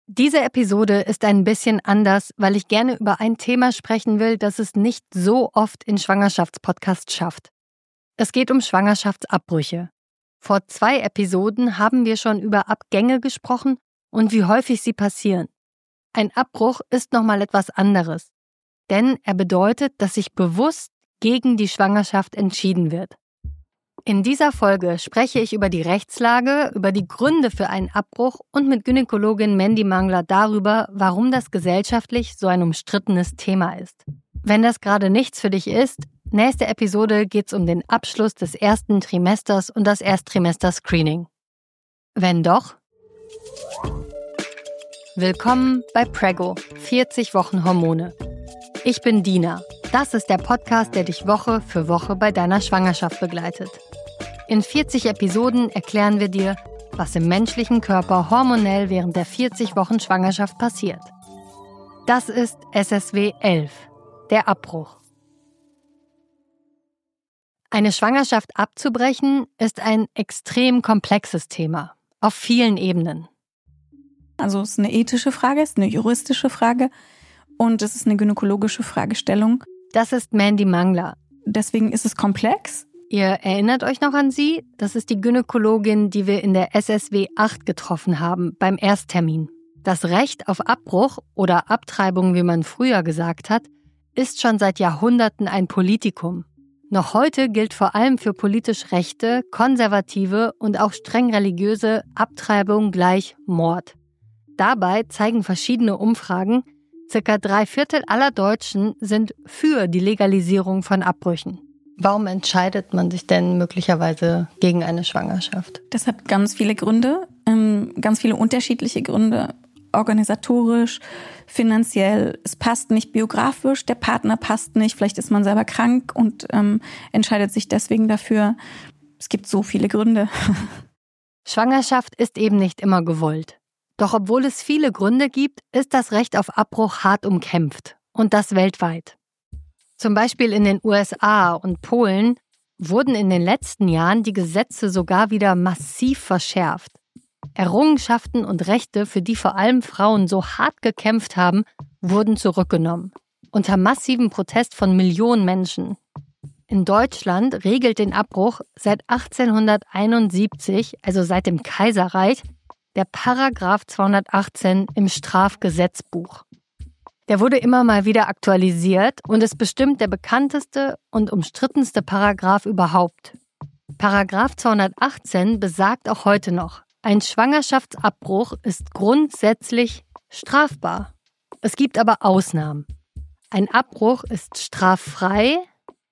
Diese Episode ist ein bisschen anders, weil ich gerne über ein Thema sprechen will, das es nicht so oft in Schwangerschaftspodcasts schafft. Es geht um Schwangerschaftsabbrüche. Vor 2 Episoden haben wir schon über Abgänge gesprochen und wie häufig sie passieren. Ein Abbruch ist nochmal etwas anderes, denn er bedeutet, dass sich bewusst gegen die Schwangerschaft entschieden wird. In dieser Folge spreche ich über die Rechtslage, über die Gründe für einen Abbruch und mit Gynäkologin Mandy Mangler darüber, warum das gesellschaftlich so ein umstrittenes Thema ist. Wenn das gerade nichts für dich ist, nächste Episode geht's um den Abschluss des 1. Trimesters und das Ersttrimester-Screening. Wenn doch, willkommen bei Prego, 40 Wochen Hormone. Ich bin Dina. Das ist der Podcast, der dich Woche für Woche bei deiner Schwangerschaft begleitet. In 40 Episoden erklären wir dir, was im menschlichen Körper hormonell während der 40 Wochen Schwangerschaft passiert. Das ist SSW 11, der Abbruch. Eine Schwangerschaft abzubrechen ist ein extrem komplexes Thema, auf vielen Ebenen. Also es ist eine ethische Frage, es ist eine juristische Frage und es ist eine gynäkologische Fragestellung. Das ist Mandy Mangler. Deswegen ist es komplex. Ihr erinnert euch noch an sie? Das ist die Gynäkologin, die wir in der SSW 8 getroffen haben, beim Ersttermin. Das Recht auf Abbruch oder Abtreibung, wie man früher gesagt hat, ist schon seit Jahrhunderten ein Politikum. Noch heute gilt vor allem für politisch rechte, konservative und auch streng religiöse Abtreibung gleich Mord. Dabei zeigen verschiedene Umfragen, ca. 3/4 aller Deutschen sind für die Legalisierung von Abbrüchen. Warum entscheidet man sich denn möglicherweise gegen eine Schwangerschaft? Das hat ganz viele Gründe, ganz viele unterschiedliche Gründe. Organisatorisch, finanziell, es passt nicht biografisch, der Partner passt nicht, vielleicht ist man selber krank und entscheidet sich deswegen dafür. Es gibt so viele Gründe. Schwangerschaft ist eben nicht immer gewollt. Doch obwohl es viele Gründe gibt, ist das Recht auf Abbruch hart umkämpft. Und das weltweit. Zum Beispiel in den USA und Polen wurden in den letzten Jahren die Gesetze sogar wieder massiv verschärft. Errungenschaften und Rechte, für die vor allem Frauen so hart gekämpft haben, wurden zurückgenommen. Unter massivem Protest von Millionen Menschen. In Deutschland regelt den Abbruch seit 1871, also seit dem Kaiserreich, der Paragraph 218 im Strafgesetzbuch. Der wurde immer mal wieder aktualisiert und ist bestimmt der bekannteste und umstrittenste Paragraph überhaupt. Paragraph 218 besagt auch heute noch, ein Schwangerschaftsabbruch ist grundsätzlich strafbar. Es gibt aber Ausnahmen. Ein Abbruch ist straffrei.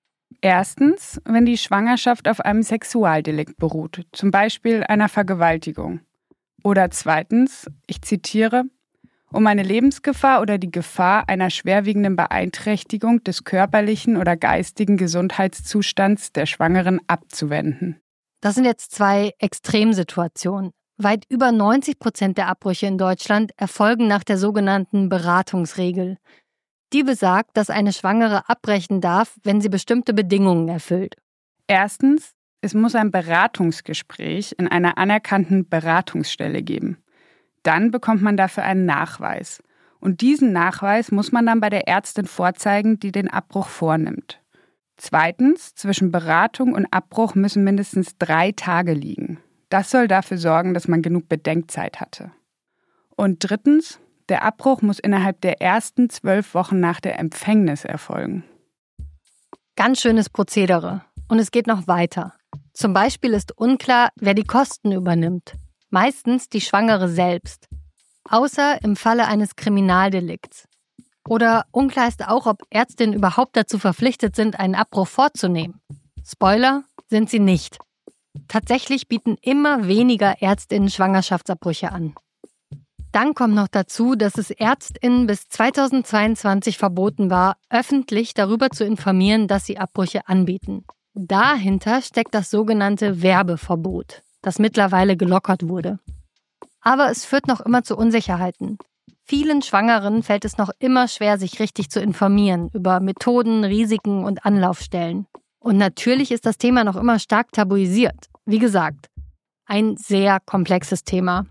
Erstens, wenn die Schwangerschaft auf einem Sexualdelikt beruht, zum Beispiel einer Vergewaltigung. Oder zweitens, ich zitiere, um eine Lebensgefahr oder die Gefahr einer schwerwiegenden Beeinträchtigung des körperlichen oder geistigen Gesundheitszustands der Schwangeren abzuwenden. Das sind jetzt 2 Extremsituationen. Weit über 90% der Abbrüche in Deutschland erfolgen nach der sogenannten Beratungsregel. Die besagt, dass eine Schwangere abbrechen darf, wenn sie bestimmte Bedingungen erfüllt. Erstens, es muss ein Beratungsgespräch in einer anerkannten Beratungsstelle geben. Dann bekommt man dafür einen Nachweis. Und diesen Nachweis muss man dann bei der Ärztin vorzeigen, die den Abbruch vornimmt. Zweitens, zwischen Beratung und Abbruch müssen mindestens 3 Tage liegen. Das soll dafür sorgen, dass man genug Bedenkzeit hatte. Und drittens, der Abbruch muss innerhalb der ersten 12 Wochen nach der Empfängnis erfolgen. Ganz schönes Prozedere. Und es geht noch weiter. Zum Beispiel ist unklar, wer die Kosten übernimmt. Meistens die Schwangere selbst. Außer im Falle eines Kriminaldelikts. Oder unklar ist auch, ob Ärztinnen überhaupt dazu verpflichtet sind, einen Abbruch vorzunehmen. Spoiler, sind sie nicht. Tatsächlich bieten immer weniger Ärztinnen Schwangerschaftsabbrüche an. Dann kommt noch dazu, dass es Ärztinnen bis 2022 verboten war, öffentlich darüber zu informieren, dass sie Abbrüche anbieten. Dahinter steckt das sogenannte Werbeverbot, das mittlerweile gelockert wurde. Aber es führt noch immer zu Unsicherheiten. Vielen Schwangeren fällt es noch immer schwer, sich richtig zu informieren über Methoden, Risiken und Anlaufstellen. Und natürlich ist das Thema noch immer stark tabuisiert. Wie gesagt, ein sehr komplexes Thema.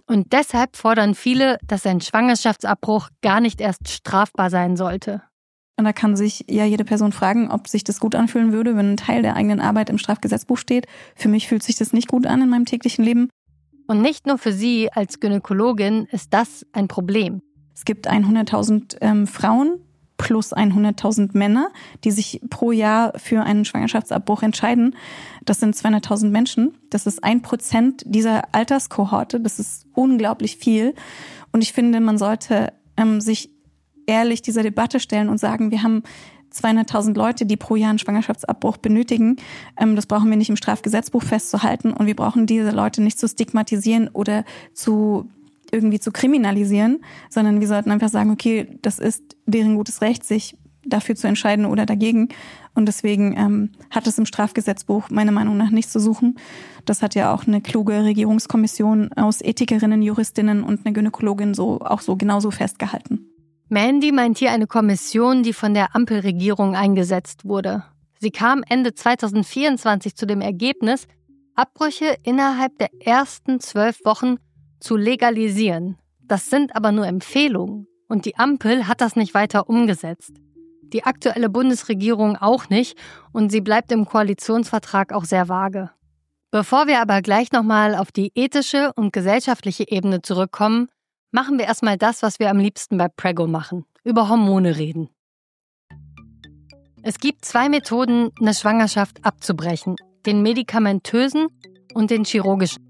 Und deshalb fordern viele, dass ein Schwangerschaftsabbruch gar nicht erst strafbar sein sollte. Und da kann sich ja jede Person fragen, ob sich das gut anfühlen würde, wenn ein Teil der eigenen Arbeit im Strafgesetzbuch steht. Für mich fühlt sich das nicht gut an in meinem täglichen Leben. Und nicht nur für Sie als Gynäkologin ist das ein Problem. Es gibt 100.000 Frauen plus 100.000 Männer, die sich pro Jahr für einen Schwangerschaftsabbruch entscheiden. Das sind 200.000 Menschen. Das ist 1% dieser Alterskohorte. Das ist unglaublich viel. Und ich finde, man sollte sich ehrlich dieser Debatte stellen und sagen, wir haben 200.000 Leute, die pro Jahr einen Schwangerschaftsabbruch benötigen. Das brauchen wir nicht im Strafgesetzbuch festzuhalten und wir brauchen diese Leute nicht zu stigmatisieren oder irgendwie zu kriminalisieren, sondern wir sollten einfach sagen, okay, das ist deren gutes Recht, sich dafür zu entscheiden oder dagegen. Und deswegen hat es im Strafgesetzbuch meiner Meinung nach nichts zu suchen. Das hat ja auch eine kluge Regierungskommission aus Ethikerinnen, Juristinnen und eine Gynäkologin so genauso festgehalten. Mandy meint hier eine Kommission, die von der Ampelregierung eingesetzt wurde. Sie kam Ende 2024 zu dem Ergebnis, Abbrüche innerhalb der ersten 12 Wochen zu legalisieren. Das sind aber nur Empfehlungen. Und die Ampel hat das nicht weiter umgesetzt. Die aktuelle Bundesregierung auch nicht. Und sie bleibt im Koalitionsvertrag auch sehr vage. Bevor wir aber gleich nochmal auf die ethische und gesellschaftliche Ebene zurückkommen, machen wir erstmal das, was wir am liebsten bei Prego machen. Über Hormone reden. Es gibt 2 Methoden, eine Schwangerschaft abzubrechen. Den medikamentösen und den chirurgischen.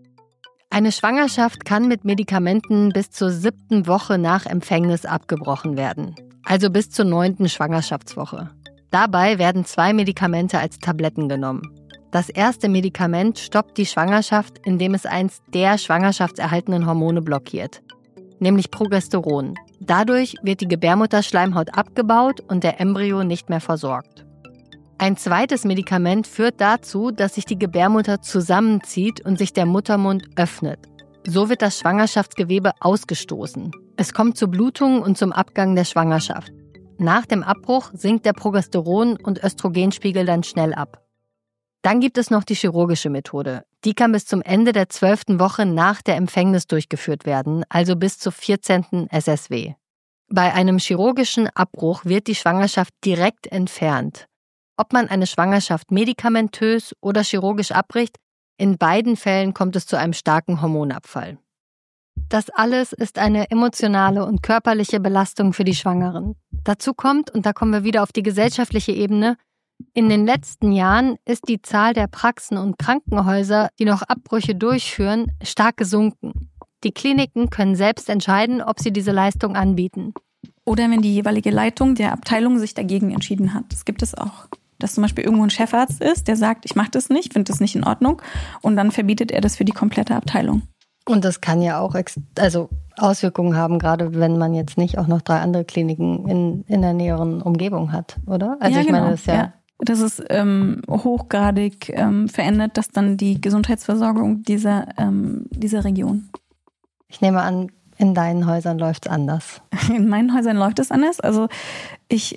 Eine Schwangerschaft kann mit Medikamenten bis zur 7. Woche nach Empfängnis abgebrochen werden. Also bis zur 9. Schwangerschaftswoche. Dabei werden 2 Medikamente als Tabletten genommen. Das erste Medikament stoppt die Schwangerschaft, indem es eins der schwangerschaftserhaltenden Hormone blockiert, nämlich Progesteron. Dadurch wird die Gebärmutterschleimhaut abgebaut und der Embryo nicht mehr versorgt. Ein zweites Medikament führt dazu, dass sich die Gebärmutter zusammenzieht und sich der Muttermund öffnet. So wird das Schwangerschaftsgewebe ausgestoßen. Es kommt zu Blutungen und zum Abgang der Schwangerschaft. Nach dem Abbruch sinkt der Progesteron- und Östrogenspiegel dann schnell ab. Dann gibt es noch die chirurgische Methode. Die kann bis zum Ende der 12. Woche nach der Empfängnis durchgeführt werden, also bis zur 14. SSW. Bei einem chirurgischen Abbruch wird die Schwangerschaft direkt entfernt. Ob man eine Schwangerschaft medikamentös oder chirurgisch abbricht, in beiden Fällen kommt es zu einem starken Hormonabfall. Das alles ist eine emotionale und körperliche Belastung für die Schwangeren. Dazu kommt, und da kommen wir wieder auf die gesellschaftliche Ebene, in den letzten Jahren ist die Zahl der Praxen und Krankenhäuser, die noch Abbrüche durchführen, stark gesunken. Die Kliniken können selbst entscheiden, ob sie diese Leistung anbieten. Oder wenn die jeweilige Leitung der Abteilung sich dagegen entschieden hat. Das gibt es auch. Dass zum Beispiel irgendwo ein Chefarzt ist, der sagt, ich mache das nicht, finde das nicht in Ordnung. Und dann verbietet er das für die komplette Abteilung. Und das kann ja auch Auswirkungen haben, gerade wenn man jetzt nicht auch noch 3 andere Kliniken in der näheren Umgebung hat, oder? Also ja, ich meine, das ist ja. Das ist hochgradig verändert, dass dann die Gesundheitsversorgung dieser Region. Ich nehme an, in deinen Häusern läuft es anders. In meinen Häusern läuft es anders. Also ich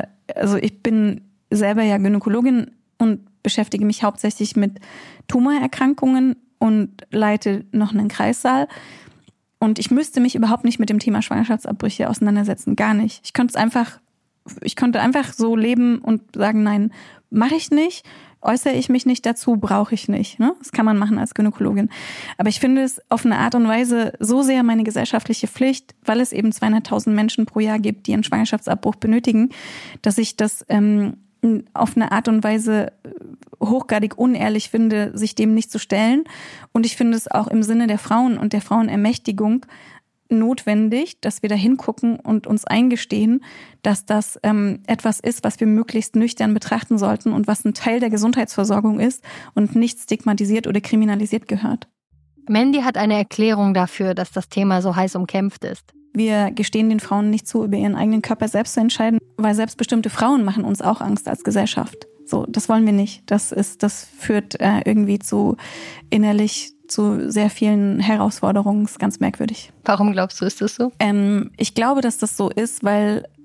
bin selber ja Gynäkologin und beschäftige mich hauptsächlich mit Tumorerkrankungen und leite noch einen Kreissaal. Und ich müsste mich überhaupt nicht mit dem Thema Schwangerschaftsabbrüche auseinandersetzen, gar nicht. Ich könnte einfach so leben und sagen, nein, mache ich nicht, äußere ich mich nicht dazu, brauche ich nicht. Ne? Das kann man machen als Gynäkologin. Aber ich finde es auf eine Art und Weise so sehr meine gesellschaftliche Pflicht, weil es eben 200.000 Menschen pro Jahr gibt, die einen Schwangerschaftsabbruch benötigen, dass ich das auf eine Art und Weise hochgradig unehrlich finde, sich dem nicht zu stellen. Und ich finde es auch im Sinne der Frauen und der Frauenermächtigung notwendig, dass wir da hingucken und uns eingestehen, dass das etwas ist, was wir möglichst nüchtern betrachten sollten und was ein Teil der Gesundheitsversorgung ist und nicht stigmatisiert oder kriminalisiert gehört. Mandy hat eine Erklärung dafür, dass das Thema so heiß umkämpft ist. Wir gestehen den Frauen nicht zu, über ihren eigenen Körper selbst zu entscheiden, weil selbstbestimmte Frauen machen uns auch Angst als Gesellschaft. So, das wollen wir nicht. Das führt irgendwie innerlich zu sehr vielen Herausforderungen. Ist ganz merkwürdig. Warum glaubst du, ist das so? Ich glaube, dass das so ist, weil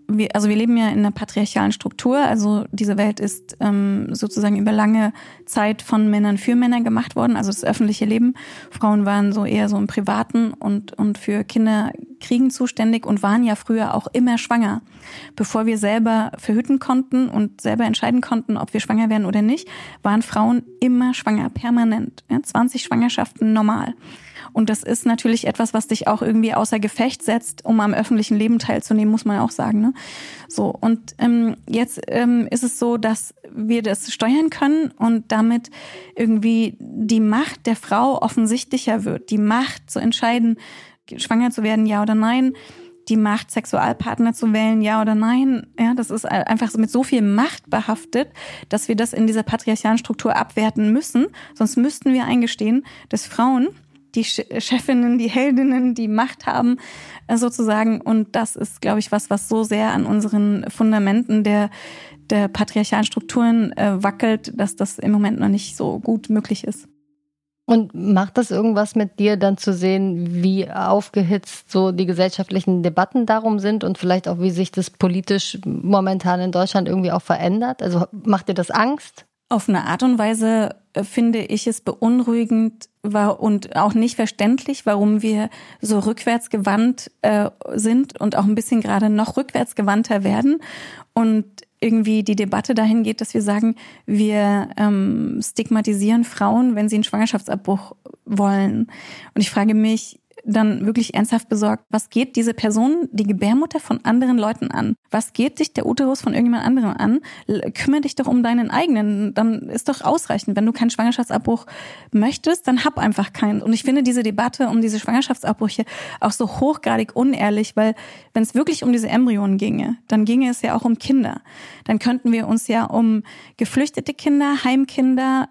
wir leben ja in einer patriarchalen Struktur, also diese Welt ist sozusagen über lange Zeit von Männern für Männer gemacht worden, also das öffentliche Leben. Frauen waren so eher so im Privaten und für Kinderkriegen zuständig und waren ja früher auch immer schwanger. Bevor wir selber verhüten konnten und selber entscheiden konnten, ob wir schwanger werden oder nicht, waren Frauen immer schwanger, permanent. Ja, 20 Schwangerschaften normal. Und das ist natürlich etwas, was dich auch irgendwie außer Gefecht setzt, um am öffentlichen Leben teilzunehmen, muss man ja auch sagen. Ne? So, und jetzt ist es so, dass wir das steuern können und damit irgendwie die Macht der Frau offensichtlicher wird. Die Macht zu entscheiden, schwanger zu werden, ja oder nein. Die Macht, Sexualpartner zu wählen, ja oder nein. Ja, das ist einfach mit so viel Macht behaftet, dass wir das in dieser patriarchalen Struktur abwerten müssen. Sonst müssten wir eingestehen, dass Frauen die Chefinnen, die Heldinnen, die Macht haben, sozusagen. Und das ist, glaube ich, was so sehr an unseren Fundamenten der patriarchalen Strukturen wackelt, dass das im Moment noch nicht so gut möglich ist. Und macht das irgendwas mit dir, dann zu sehen, wie aufgehitzt so die gesellschaftlichen Debatten darum sind und vielleicht auch, wie sich das politisch momentan in Deutschland irgendwie auch verändert? Also macht dir das Angst? Auf eine Art und Weise finde ich es beunruhigend und auch nicht verständlich, warum wir so rückwärtsgewandt sind und auch ein bisschen gerade noch rückwärtsgewandter werden und irgendwie die Debatte dahin geht, dass wir sagen, wir stigmatisieren Frauen, wenn sie einen Schwangerschaftsabbruch wollen. Und ich frage mich dann wirklich ernsthaft besorgt, was geht diese Person, die Gebärmutter von anderen Leuten an? Was geht dich der Uterus von irgendjemand anderem an? Kümmere dich doch um deinen eigenen, dann ist doch ausreichend. Wenn du keinen Schwangerschaftsabbruch möchtest, dann hab einfach keinen. Und ich finde diese Debatte um diese Schwangerschaftsabbrüche auch so hochgradig unehrlich, weil wenn es wirklich um diese Embryonen ginge, dann ginge es ja auch um Kinder. Dann könnten wir uns ja um geflüchtete Kinder, Heimkinder,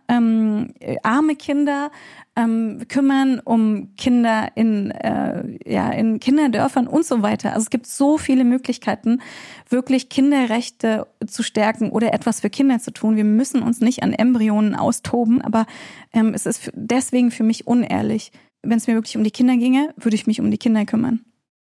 arme Kinder kümmern, um Kinder in Kinderdörfern und so weiter. Also es gibt so viele Möglichkeiten, wirklich Kinderrechte zu stärken oder etwas für Kinder zu tun. Wir müssen uns nicht an Embryonen austoben, aber es ist deswegen für mich unehrlich. Wenn es mir wirklich um die Kinder ginge, würde ich mich um die Kinder kümmern.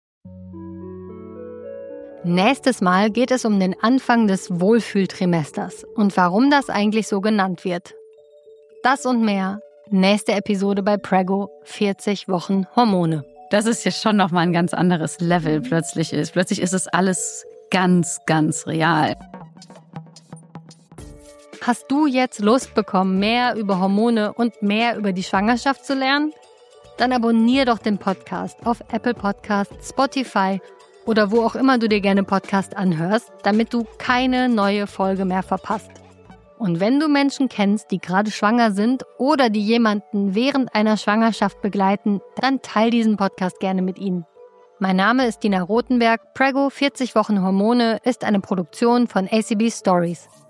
Nächstes Mal geht es um den Anfang des Wohlfühltrimesters und warum das eigentlich so genannt wird. Das und mehr. Nächste Episode bei Prego, 40 Wochen Hormone. Das ist ja schon nochmal ein ganz anderes Level plötzlich ist. Plötzlich ist es alles ganz, ganz real. Hast du jetzt Lust bekommen, mehr über Hormone und mehr über die Schwangerschaft zu lernen? Dann abonnier doch den Podcast auf Apple Podcasts, Spotify oder wo auch immer du dir gerne Podcast anhörst, damit du keine neue Folge mehr verpasst. Und wenn du Menschen kennst, die gerade schwanger sind oder die jemanden während einer Schwangerschaft begleiten, dann teil diesen Podcast gerne mit ihnen. Mein Name ist Dina Rothenberg. Prego, 40 Wochen Hormone ist eine Produktion von ACB Stories.